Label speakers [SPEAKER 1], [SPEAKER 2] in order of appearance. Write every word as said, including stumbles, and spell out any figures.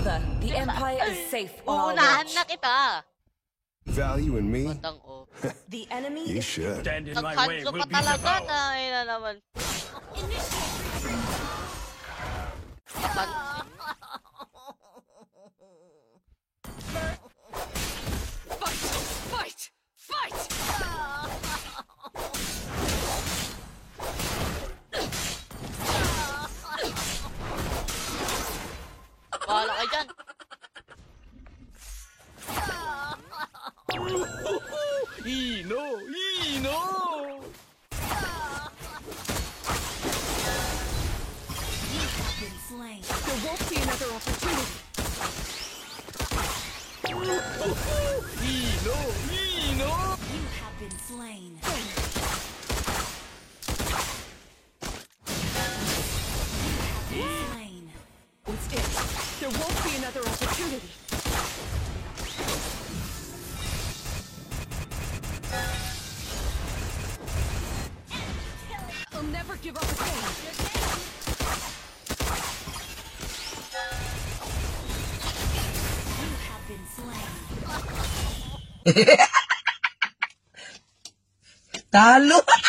[SPEAKER 1] over. The Empire is safe on our
[SPEAKER 2] Uunahan
[SPEAKER 1] watch.
[SPEAKER 2] na kita.
[SPEAKER 3] Value in me?
[SPEAKER 2] Batang o.
[SPEAKER 1] The enemy
[SPEAKER 3] You
[SPEAKER 1] is
[SPEAKER 3] should.
[SPEAKER 4] Stand in my way,
[SPEAKER 2] Nagkanso
[SPEAKER 4] will
[SPEAKER 2] pa
[SPEAKER 4] be
[SPEAKER 2] talaga
[SPEAKER 4] devoured.
[SPEAKER 2] na ayun na naman. Kan
[SPEAKER 1] fight, fight.
[SPEAKER 2] Bahala kayo dyan.
[SPEAKER 4] Ino! Ino!
[SPEAKER 1] Been slain. There won't be another opportunity.
[SPEAKER 4] Ino! Ino!
[SPEAKER 1] You have been slain. You have been slain. It's it. There won't be another opportunity. I'll never give up again. You have been slain.
[SPEAKER 5] Talo!